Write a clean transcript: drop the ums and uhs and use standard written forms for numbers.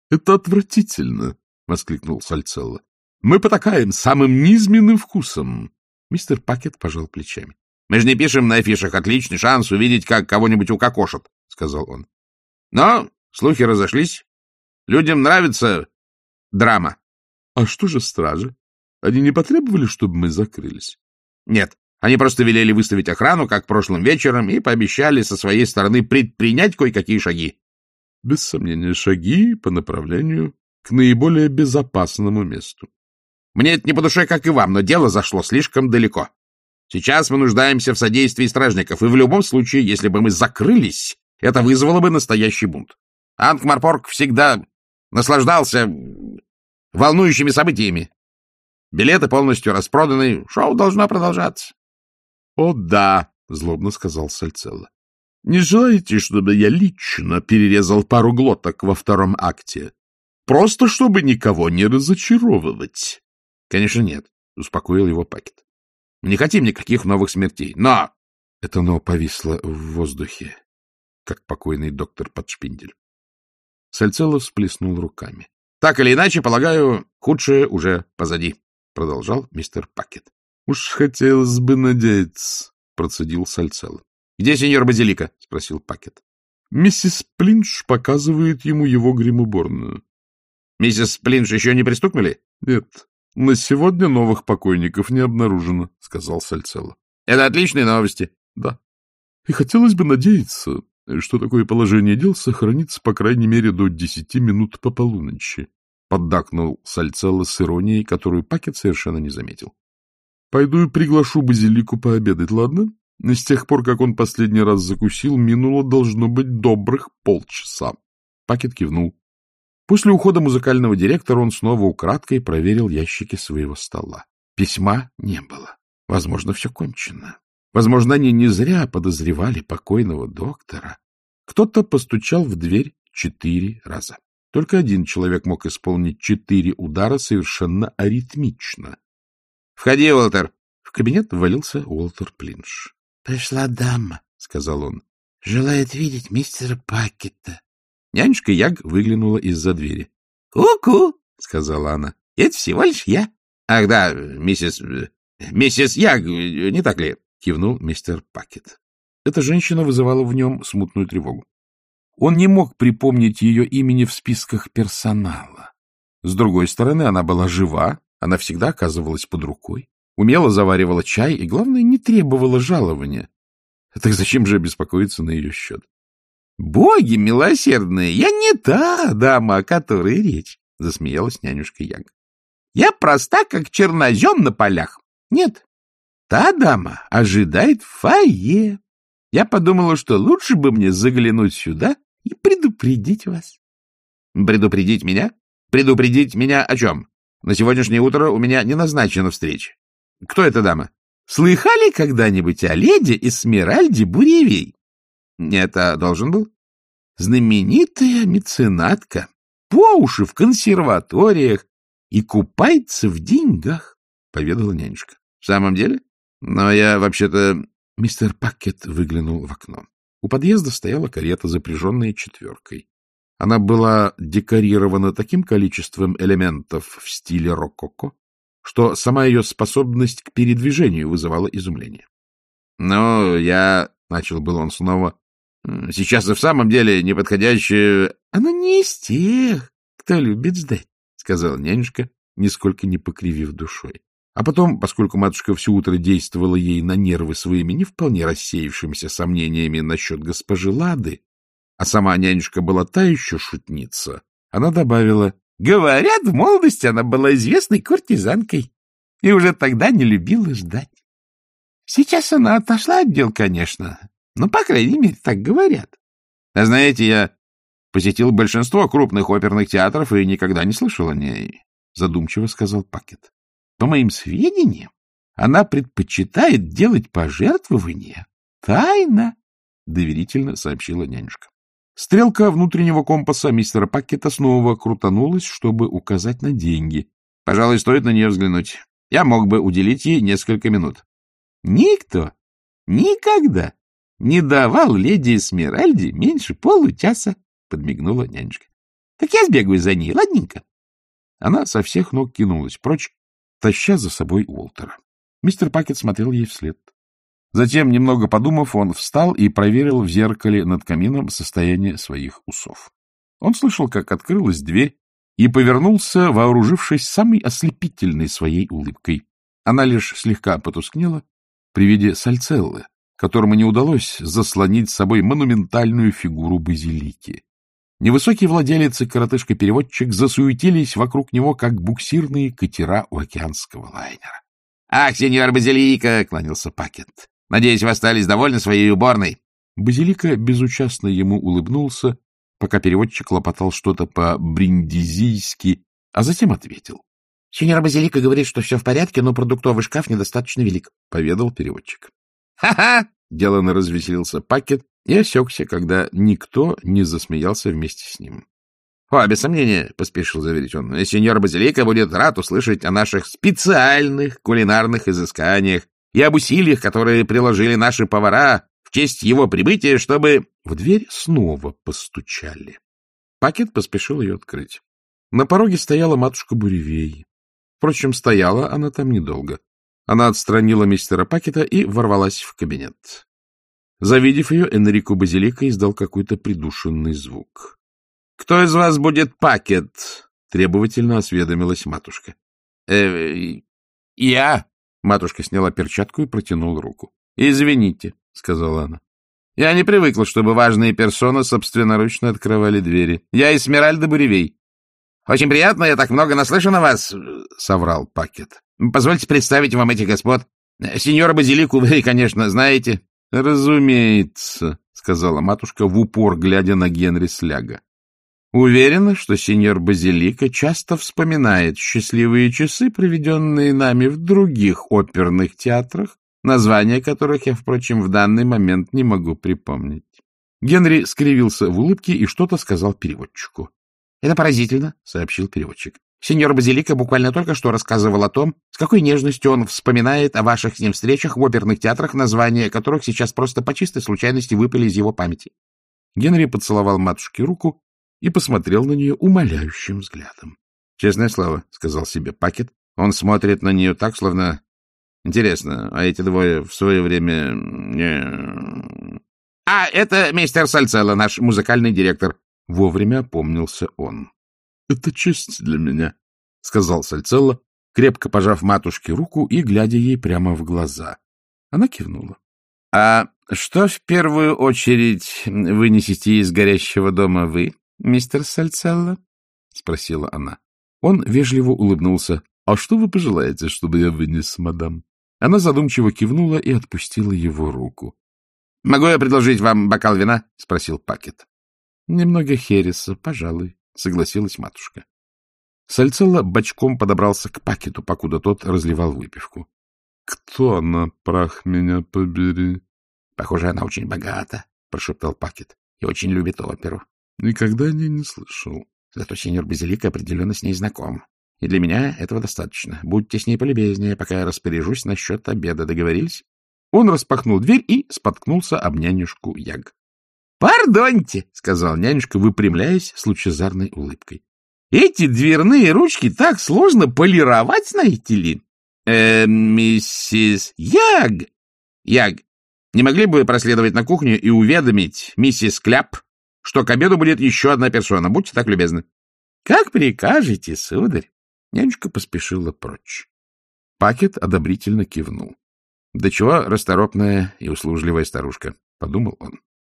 — Это отвратительно! — воскликнул Сальцелло. — Мы потакаем самым низменным вкусом. Мистер Пакет пожал плечами. — Мы же не пишем на афишах «Отличный шанс увидеть, как кого-нибудь укокошат», — сказал он. — Но слухи разошлись. Людям нравится драма. — А что же стражи? Они не потребовали, чтобы мы закрылись? — Нет. Они просто велели выставить охрану, как прошлым вечером, и пообещали со своей стороны предпринять кое-какие шаги. — Без сомнения, шаги по направлению к наиболее безопасному месту. Мне это не по душе, как и вам, но дело зашло слишком далеко. Сейчас мы нуждаемся в содействии стражников, и в любом случае, если бы мы закрылись, это вызвало бы настоящий бунт. Анкмарпорг всегда наслаждался волнующими событиями. Билеты полностью распроданы, шоу должно продолжаться. — О, да, — злобно сказал Сальцелло. — Не желаете, чтобы я лично перерезал пару глоток во втором акте? Просто чтобы никого не разочаровывать. — Конечно, нет, — успокоил его Пакет. — Мы не хотим никаких новых смертей, но... Это «но» повисло в воздухе, как покойный доктор Подшпиндель. Сальцелло всплеснул руками. — Так или иначе, полагаю, худшее уже позади, — продолжал мистер Пакет. — Уж хотелось бы надеяться, — процедил Сальцелло. — Где сеньор Базилика? — спросил Пакет. — Миссис Плинш показывает ему его гримуборную. — Миссис Плинш еще не пристукнули? — Нет, на сегодня новых покойников не обнаружено, — сказал Сальцелло. — Это отличные новости. — Да. И хотелось бы надеяться, что такое положение дел сохранится, по крайней мере, до 10 минут по полуночи, — поддакнул Сальцелло с иронией, которую Пакет совершенно не заметил. — Пойду и приглашу Базилику пообедать, ладно? С тех пор, как он последний раз закусил, минуло, должно быть, добрых полчаса. Пакет кивнул. После ухода музыкального директора он снова украдкой проверил ящики своего стола. Письма не было. Возможно, все кончено. Возможно, они не зря подозревали покойного доктора. Кто-то постучал в дверь 4 раза. Только один человек мог исполнить 4 удара совершенно аритмично. — Входи, Уолтер. В кабинет ввалился Уолтер Плинш. — Пришла дама, — сказал он. — Желает видеть мистера Пакета. Нянюшка Яг выглянула из-за двери. — Ку-ку, — сказала она. — Это всего лишь я. — Ах да, миссис Яг, не так ли? — кивнул мистер Пакет. Эта женщина вызывала в нем смутную тревогу. Он не мог припомнить ее имени в списках персонала. С другой стороны, она была жива, она всегда оказывалась под рукой, умело заваривала чай и, главное, не требовала жалования. Так зачем же беспокоиться на ее счет? — Боги милосердные, я не та дама, о которой речь, — засмеялась нянюшка Яг. — Я проста, как чернозем на полях. Нет, та дама ожидает в фойе. Я подумала, что лучше бы мне заглянуть сюда и предупредить вас. — Предупредить меня? Предупредить меня о чем? На сегодняшнее утро у меня не назначена встреча. Кто эта дама? Слыхали когда-нибудь о леди Эсмеральде Буревей? Это должен был? Знаменитая меценатка, по уши в консерваториях и купается в деньгах, — поведала нянюшка. — В самом деле? Но я вообще-то... Мистер Пакет выглянул в окно. У подъезда стояла карета, запряженная 4. Она была декорирована таким количеством элементов в стиле рококо, что сама ее способность к передвижению вызывала изумление. — Ну, я... — начал был он снова. — Сейчас и в самом деле неподходящее... — Оно не из тех, кто любит ждать, — сказала нянюшка, нисколько не покривив душой. А потом, поскольку матушка все утро действовала ей на нервы своими не вполне рассеявшимися сомнениями насчет госпожи Лады, а сама нянюшка была та еще шутница, она добавила: — Говорят, в молодости она была известной куртизанкой и уже тогда не любила ждать. Сейчас она отошла от дел, конечно, но, по крайней мере, так говорят. А знаете, я посетил большинство крупных оперных театров и никогда не слышал о ней, — задумчиво сказал Пакет. По моим сведениям, она предпочитает делать пожертвования тайно, — доверительно сообщила нянюшка. Стрелка внутреннего компаса мистера Пакета снова крутанулась, чтобы указать на деньги. Пожалуй, стоит на нее взглянуть. Я мог бы уделить ей несколько минут. Никто никогда не давал леди Эсмеральде меньше получаса, — подмигнула нянюшка. Так я сбегаю за ней, ладненько. Она со всех ног кинулась прочь, таща за собой Уолтера. Мистер Пакет смотрел ей вслед. Затем, немного подумав, он встал и проверил в зеркале над камином состояние своих усов. Он слышал, как открылась дверь, и повернулся, вооружившись самой ослепительной своей улыбкой. Она лишь слегка потускнела при виде Сальцеллы, которому не удалось заслонить с собой монументальную фигуру базилики. Невысокий владелец и коротышка-переводчик засуетились вокруг него, как буксирные катера у океанского лайнера. — Ах, сеньор Базилика! — кланялся Пакет. — Надеюсь, вы остались довольны своей уборной. Базилика безучастно ему улыбнулся, пока переводчик лопотал что-то по-бриндизийски, а затем ответил. — Сеньор Базилика говорит, что все в порядке, но продуктовый шкаф недостаточно велик, — поведал переводчик. «Ха-ха!» — деланно развеселился Пакет и осекся, когда никто не засмеялся вместе с ним. — О, без сомнения, — поспешил заверить он, — сеньор Базилика будет рад услышать о наших специальных кулинарных изысканиях и об усилиях, которые приложили наши повара в честь его прибытия, чтобы... В дверь снова постучали. Пакет поспешил ее открыть. На пороге стояла матушка Буревей. Впрочем, стояла она там недолго. Она отстранила мистера Пакета и ворвалась в кабинет. Завидев ее, Энрико Базилика издал какой-то придушенный звук. — Кто из вас будет Пакет? — требовательно осведомилась матушка. — Я. Матушка сняла перчатку и протянула руку. — Извините, — сказала она. — Я не привыкла, чтобы важные персоны собственноручно открывали двери. Я Эсмеральда Буревей. — Очень приятно, я так много наслышан о вас, — соврал Пакет. — Позвольте представить вам этих господ. Сеньора Базилику вы, конечно, знаете. — Разумеется, — сказала матушка, в упор глядя на Генри Сляга. — Уверена, что сеньор Базилика часто вспоминает счастливые часы, проведенные нами в других оперных театрах, названия которых я, впрочем, в данный момент не могу припомнить. Генри скривился в улыбке и что-то сказал переводчику. — Это поразительно, — сообщил переводчик. Сеньор Базилика буквально только что рассказывал о том, с какой нежностью он вспоминает о ваших с ним встречах в оперных театрах, названия которых сейчас просто по чистой случайности выпали из его памяти. Генри поцеловал матушке руку и посмотрел на нее умоляющим взглядом. — Честное слово, — сказал себе Пакет, — он смотрит на нее так, словно... Интересно, а эти двое в свое время... — А, это мистер Сальцелло, наш музыкальный директор. Вовремя опомнился он. — Это честь для меня, — сказал Сальцелло, крепко пожав матушке руку и глядя ей прямо в глаза. Она кивнула. — А что в первую очередь вынесете из горящего дома вы, мистер Сальцелло? — спросила она. Он вежливо улыбнулся. — А что вы пожелаете, чтобы я вынес, мадам? Она задумчиво кивнула и отпустила его руку. — Могу я предложить вам бокал вина? — спросил Пакет. — Немного хереса, пожалуй, — согласилась матушка. Сальцелло бочком подобрался к Пакету, покуда тот разливал выпивку. — Кто она, прах меня побери? — Похоже, она очень богата, — прошептал Пакет, — и очень любит оперу. — Никогда о ней не слышал. Зато сеньор Базилика определенно с ней знаком. И для меня этого достаточно. Будьте с ней полюбезнее, пока я распоряжусь насчет обеда. Договорились? Он распахнул дверь и споткнулся об нянюшку Яг. — Пардоньте, — сказал нянюшка, выпрямляясь с лучезарной улыбкой. — Эти дверные ручки так сложно полировать, знаете ли? Миссис Яг. Яг, не могли бы вы проследовать на кухню и уведомить миссис Кляп, что к обеду будет еще одна персона? Будьте так любезны. — Как прикажете, сударь. Нянюшка поспешила прочь. Пакет одобрительно кивнул. — Да чего расторопная и услужливая старушка, — подумал он.